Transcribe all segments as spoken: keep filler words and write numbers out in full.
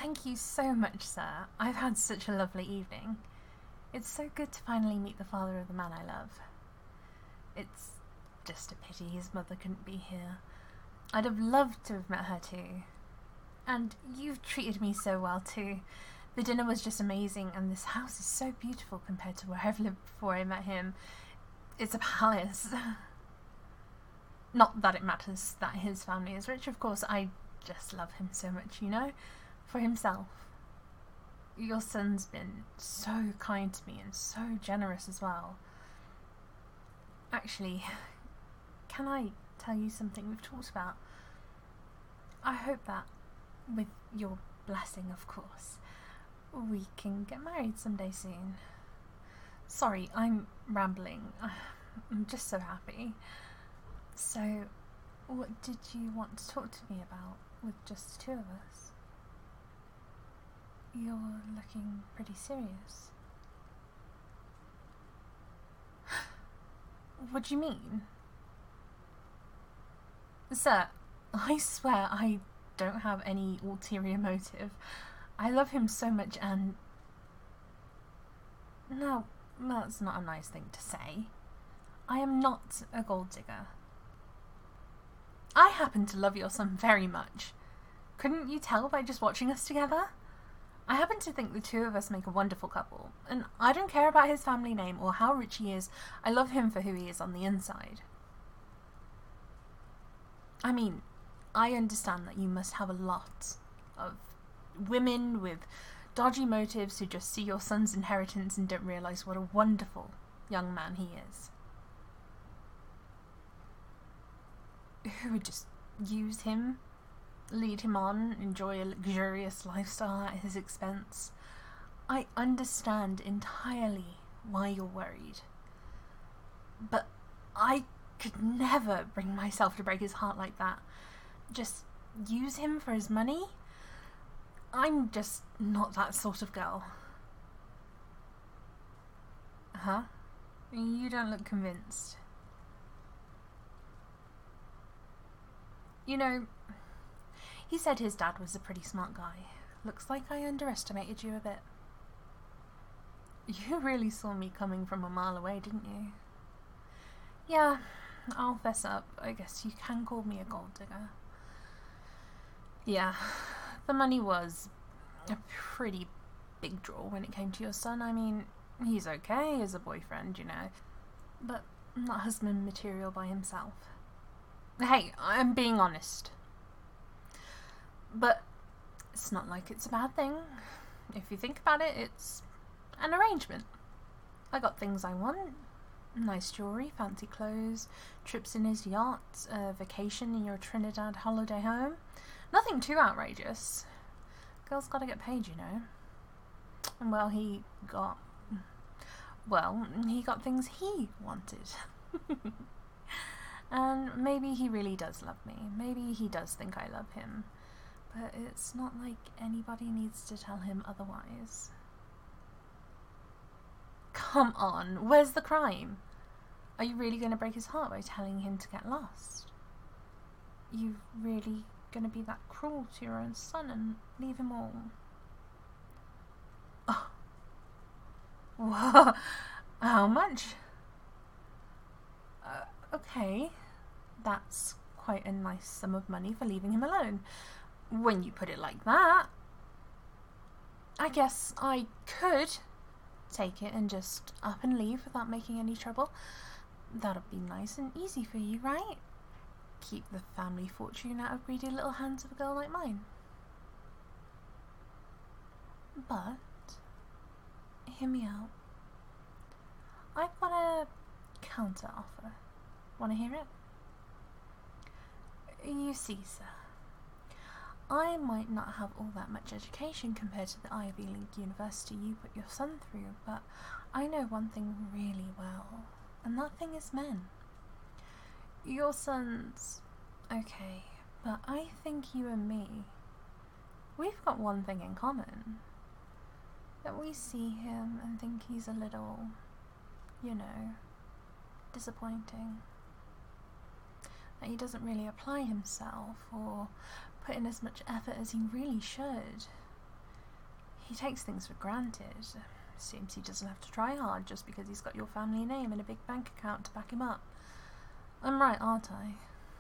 Thank you so much, sir. I've had such a lovely evening. It's so good to finally meet the father of the man I love. It's just a pity his mother couldn't be here. I'd have loved to have met her too. And you've treated me so well too. The dinner was just amazing, and this house is so beautiful compared to where I've lived before I met him. It's a palace. Not that it matters that his family is rich, of course. I just love him so much, you know? For himself. Your son's been so kind to me and so generous as well. Actually, can I tell you something we've talked about? I hope that, with your blessing of course, we can get married someday soon. Sorry, I'm rambling. I'm just so happy. So, what did you want to talk to me about with just the two of us? You're looking pretty serious. What do you mean? Sir, I swear I don't have any ulterior motive. I love him so much and... No, that's not a nice thing to say. I am not a gold digger. I happen to love your son very much. Couldn't you tell by just watching us together? I happen to think the two of us make a wonderful couple, and I don't care about his family name or how rich he is. I love him for who he is on the inside. I mean, I understand that you must have a lot of women with dodgy motives who just see your son's inheritance and don't realise what a wonderful young man he is. Who would just use him, lead him on, enjoy a luxurious lifestyle at his expense. I understand entirely why you're worried. But I could never bring myself to break his heart like that. Just use him for his money? I'm just not that sort of girl. Huh? You don't look convinced. You know, he said his dad was a pretty smart guy. Looks like I underestimated you a bit. You really saw me coming from a mile away, didn't you? Yeah, I'll fess up. I guess you can call me a gold digger. Yeah, the money was a pretty big draw when it came to your son. I mean, he's okay as a boyfriend, you know, but not husband material by himself. Hey, I'm being honest. But it's not like it's a bad thing. If you think about it, it's an arrangement. I got things I want. Nice jewellery, fancy clothes, trips in his yacht, a vacation in your Trinidad holiday home. Nothing too outrageous. Girls gotta get paid, you know. And well, he got... Well, he got things he wanted. And maybe he really does love me. Maybe he does think I love him. But it's not like anybody needs to tell him otherwise. Come on, where's the crime? Are you really going to break his heart by telling him to get lost? You really going to be that cruel to your own son and leave him all? Oh. Whoa. How much? Uh, okay, that's quite a nice sum of money for leaving him alone. When you put it like that, I guess I could take it and just up and leave without making any trouble. That'll be nice and easy for you, right? Keep the family fortune out of greedy little hands of a girl like mine. But, hear me out. I've got a counter offer. Want to hear it? You see, sir, I might not have all that much education compared to the Ivy League university you put your son through, but I know one thing really well, and that thing is men. Your son's okay, but I think you and me, we've got one thing in common. That we see him and think he's a little, you know, disappointing. That he doesn't really apply himself or put in as much effort as he really should. He takes things for granted. Seems he doesn't have to try hard just because he's got your family name and a big bank account to back him up. I'm right, aren't I?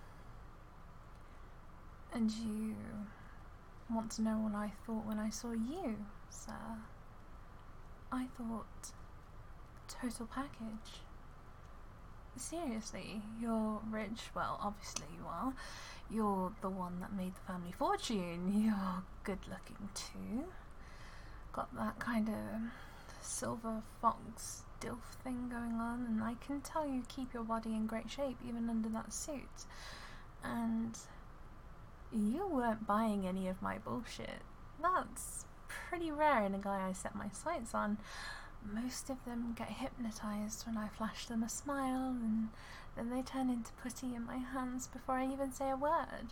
And you want to know what I thought when I saw you, sir? I thought total package. Seriously, you're rich. Well, obviously you are. You're the one that made the family fortune. You're good looking too. Got that kind of silver fox dilf thing going on, and I can tell you keep your body in great shape even under that suit. And you weren't buying any of my bullshit. That's pretty rare in a guy I set my sights on. Most of them get hypnotized when I flash them a smile, and then they turn into putty in my hands before I even say a word.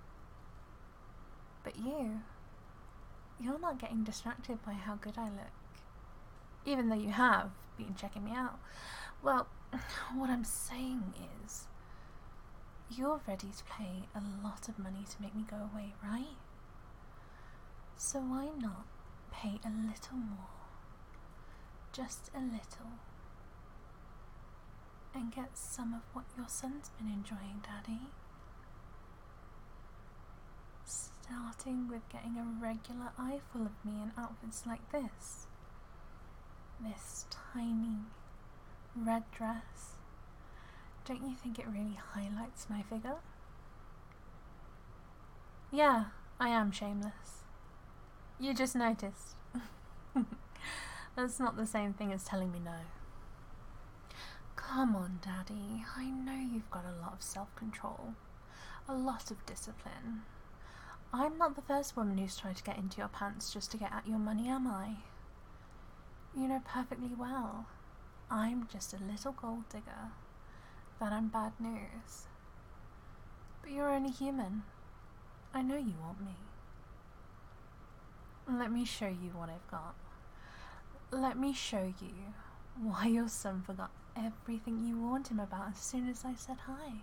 But you, you're not getting distracted by how good I look, even though you have been checking me out. Well, what I'm saying is, you're ready to pay a lot of money to make me go away, right? So why not pay a little more? Just a little, and get some of what your son's been enjoying, Daddy. Starting with getting a regular eyeful of me in outfits like this. This tiny red dress. Don't you think it really highlights my figure? Yeah, I am shameless. You just noticed. That's not the same thing as telling me no. Come on, Daddy. I know you've got a lot of self-control. A lot of discipline. I'm not the first woman who's tried to get into your pants just to get at your money, am I? You know perfectly well. I'm just a little gold digger. That I'm bad news. But you're only human. I know you want me. Let me show you what I've got. Let me show you why your son forgot everything you warned him about as soon as I said hi.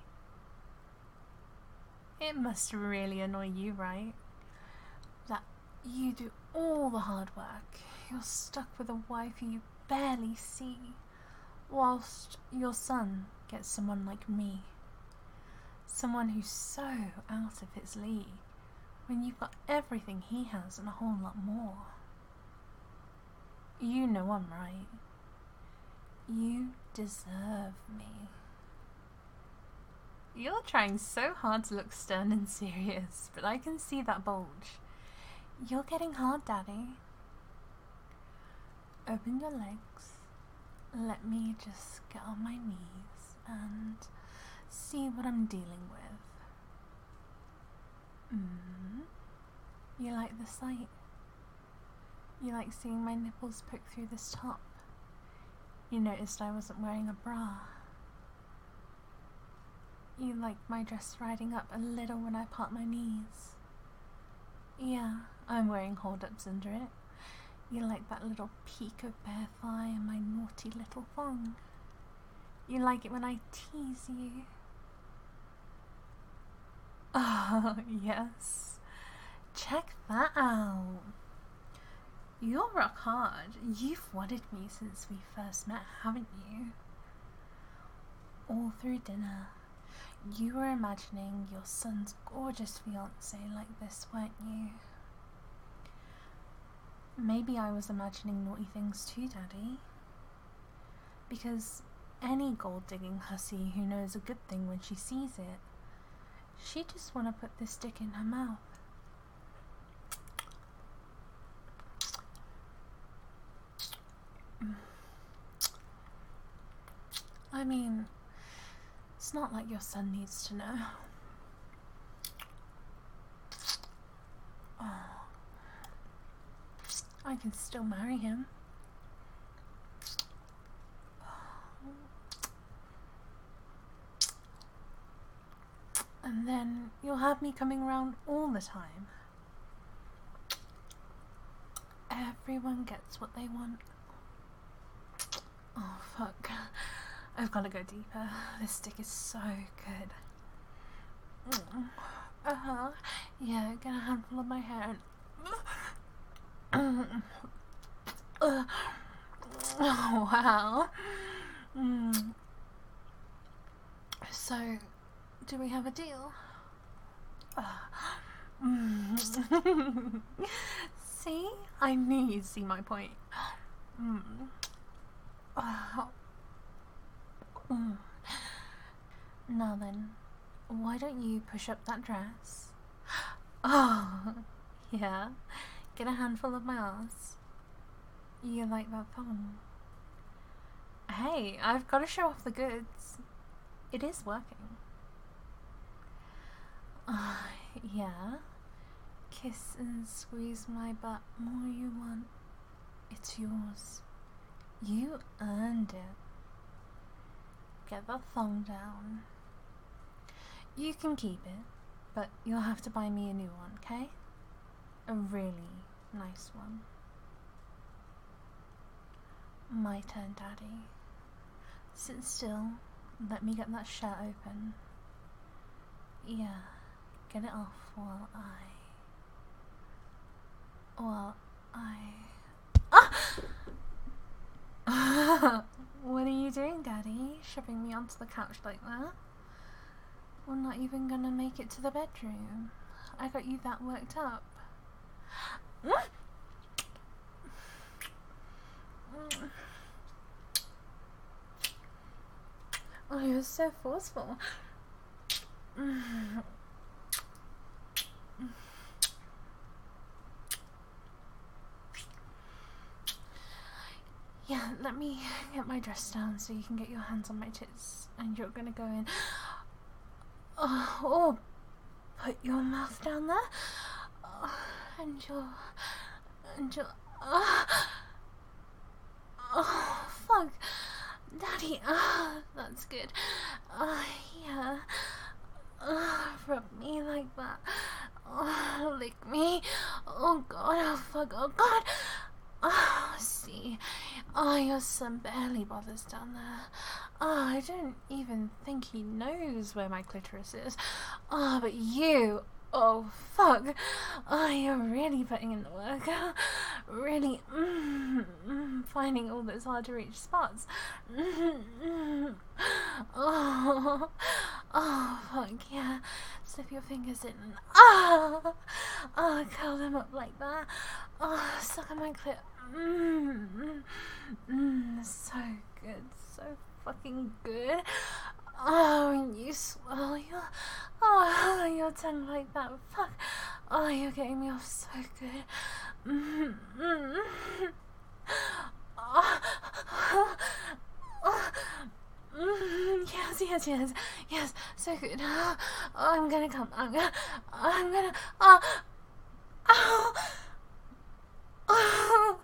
It must really annoy you, right? That you do all the hard work. You're stuck with a wife who you barely see, whilst your son gets someone like me. Someone who's so out of his league, when you've got everything he has and a whole lot more. You know I'm right. You deserve me. You're trying so hard to look stern and serious, but I can see that bulge. You're getting hard, Daddy. Open your legs. Let me just get on my knees and see what I'm dealing with. Mm. You like the sight? You like seeing my nipples poke through this top? You noticed I wasn't wearing a bra. You like my dress riding up a little when I part my knees. Yeah, I'm wearing hold-ups under it. You like that little peak of bare thigh and my naughty little thong. You like it when I tease you. Oh, yes. Check that out. You're rock hard. You've wanted me since we first met, haven't you? All through dinner, you were imagining your son's gorgeous fiancée like this, weren't you? Maybe I was imagining naughty things too, Daddy. Because any gold-digging hussy who knows a good thing when she sees it, she just want to put this dick in her mouth. I mean, it's not like your son needs to know. Oh, I can still marry him. And then you'll have me coming around all the time. Everyone gets what they want. Oh, fuck. I've got to go deeper. This stick is so good. Uh-huh. Yeah, get a handful of my hair and... Uh, oh, wow. Mm. So, do we have a deal? Uh, mm. See? I knew you'd see my point. Mm. Uh, mm. Now then, why don't you push up that dress? Oh, yeah. Get a handful of my ass. You like that thong? Hey, I've got to show off the goods. It is working. Uh, yeah. Kiss and squeeze my butt more you want. It's yours. You earned it. Get that thong down. You can keep it, but you'll have to buy me a new one, okay? A really nice one. My turn, Daddy. Sit still. Let me get that shirt open. Yeah, get it off while I... While I... Ah! What are you doing, Daddy? Shoving me onto the couch like that? We're not even gonna make it to the bedroom. I got you that worked up. Oh, you're so forceful. Yeah, let me get my dress down so you can get your hands on my tits. And you're gonna go in. Oh, oh, put your mouth down there. Oh, and your... And your... Oh, oh fuck. Daddy, ah, oh, that's good. Ah, uh, yeah. Uh, rub me like that. Oh, lick me. Oh god, oh fuck, oh god. Oh, see. Oh, your son barely bothers down there. Oh, I don't even think he knows where my clitoris is. Oh, but you... Oh, fuck. Oh, you're really putting in the work. Really mm, mm, finding all those hard to reach spots. Mm, mm. Oh, oh, fuck, yeah. Slip your fingers in and ah, oh, curl them up like that. Oh, suck on my clit. Mm, mm, mm, so good, so fucking good. Oh, and you swirl your, oh, your tongue like that. Fuck. Oh, you're getting me off so good. Mm, mm, oh, oh, oh, mm, yes, yes, yes, yes, so good. Oh, I'm gonna come. I'm gonna, I'm gonna, oh, oh, oh.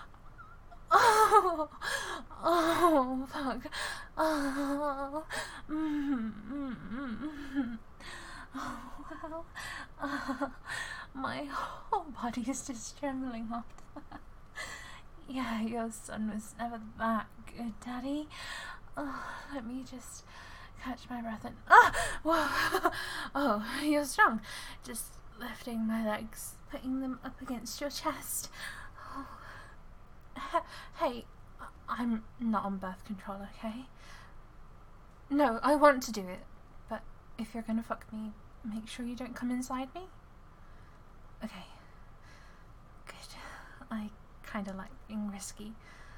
Oh, oh, fuck. Oh, mm, mm, mm. Oh, well. Uh, my whole body is just trembling after that. Yeah, your son was never that good, Daddy. Oh, let me just catch my breath and... Ah! Whoa! Oh, you're strong. Just lifting my legs, putting them up against your chest. Oh. Hey, I'm not on birth control, okay? No, I want to do it, but if you're gonna fuck me, make sure you don't come inside me. Okay. Good. I kinda like being risky.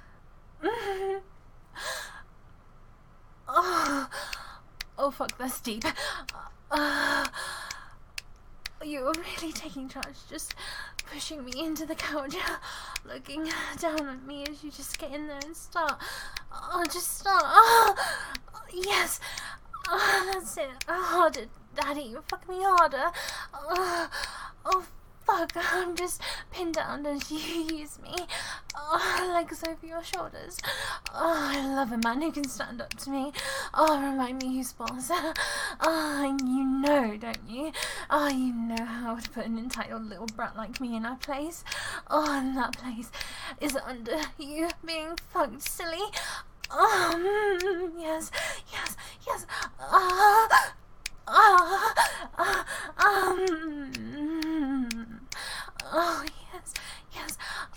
Oh, oh fuck, that's deep. Uh, You're really taking charge, just pushing me into the couch, looking down at me as you just get in there and start. Oh, just start. Oh, yes. Oh, that's it. Harder, Daddy. Fuck me harder. Oh, oh, fuck. I'm just pinned down as you use me. Oh, legs over your shoulders. Oh, I love a man who can stand up to me. Oh, remind me who's boss. Oh, and you know, don't you? Oh, you know how to put an entitled little brat like me in our place. Oh, and that place is under you being fucked silly. Oh, mm, yes, yes, yes. Ah, ah, ah, um, oh, yes, yes.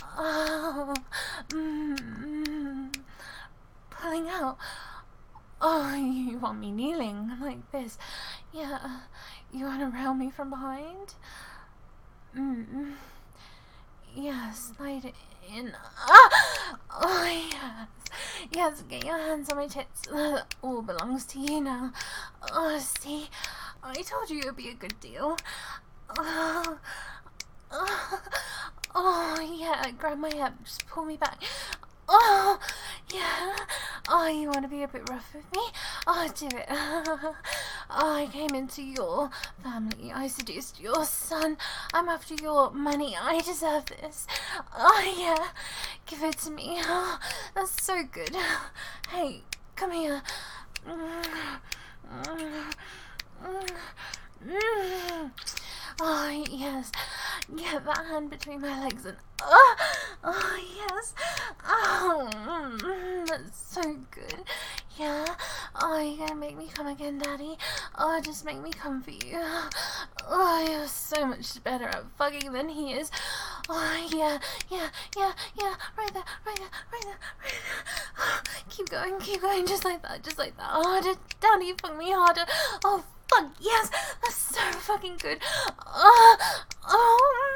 on me kneeling like this. Yeah, you want to rail me from behind? Mm. Yeah, slide it in. Ah! Oh, yes. Yes, get your hands on my tits. That all belongs to you now. Oh, see, I told you it would be a good deal. Oh, oh, oh yeah, grab my head, just pull me back. Oh, yeah. Oh, you want to be a bit rough with me? Oh, do it. Oh, I came into your family. I seduced your son. I'm after your money. I deserve this. Oh, yeah. Give it to me. Oh, that's so good. Hey, come here. Oh, yes. Get that hand between my legs and... Oh, oh yes. Oh, mm, that's so good. Yeah. Oh, you're gonna make me come again, Daddy? Oh, just make me come for you. Oh, you're so much better at fucking than he is. Oh, yeah, yeah, yeah, yeah. Right there, right there, right there, right there. Oh, keep going, keep going, just like that, just like that. Oh, just, Daddy, fuck me harder. Oh, fuck, yes. That's so fucking good. Oh, oh.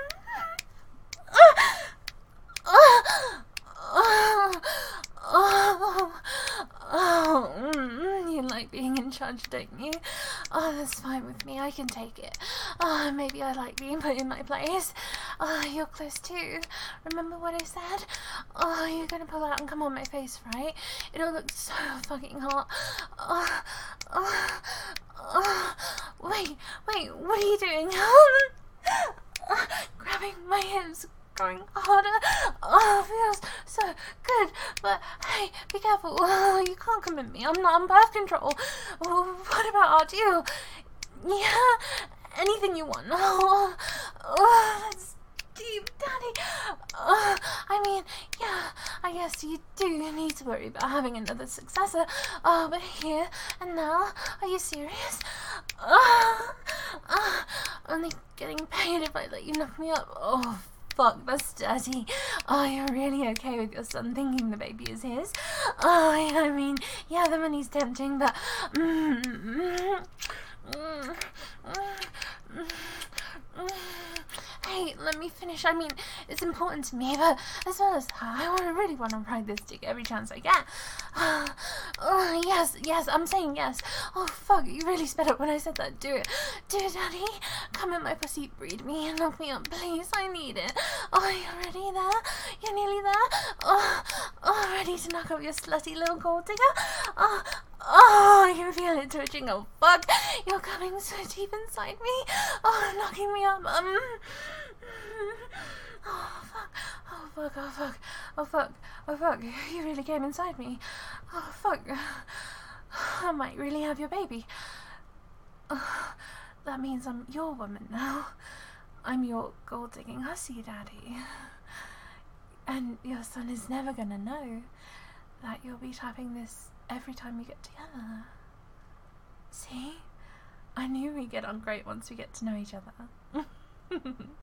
Oh, oh, oh, oh, mm, you like being in charge, don't you? Oh, that's fine with me, I can take it. Oh, maybe I like being put in my place. Oh, you're close too. Remember what I said? Oh, you're gonna pull out and come on my face, right? It'll look so fucking hot. Oh, oh, oh. Wait, wait, what are you doing? Grabbing my hips, going harder. Oh, feels so good. But hey, be careful. Oh, you can't come at me. I'm not on birth control. Oh, what about our deal? Yeah, anything you want. Oh, oh, that's deep, Daddy. Oh, I mean, yeah, I guess you do need to worry about having another successor. Oh, but here and now, are you serious? Oh, oh, only getting paid if I let you knock me up. Oh, fuck, that's dirty. Oh, you're really okay with your son thinking the baby is his? Oh, I mean, yeah, the money's tempting, but... Mm, mm, mm, mm, mm, mm. Hey, let me finish. I mean, it's important to me, but as well as that, I want to really want to ride this dick every chance I get. Oh, yes, yes, I'm saying yes. Oh, fuck, you really sped up when I said that. Do it. Do it, Daddy. Come in my pussy, breed me, and knock me up, please. I need it. Oh, you're ready there? You're nearly there? Oh, oh, ready to knock up your slutty little gold digger? Oh, oh, I can feel it twitching. Oh, fuck. You're coming so deep inside me. Oh, knocking me up. Um... Oh fuck, oh fuck, oh fuck, oh fuck, oh fuck, you really came inside me. Oh fuck, I might really have your baby. Oh, that means I'm your woman now. I'm your gold-digging hussy, Daddy. And your son is never gonna know that you'll be tapping this every time we get together. See? I knew we'd get on great once we get to know each other.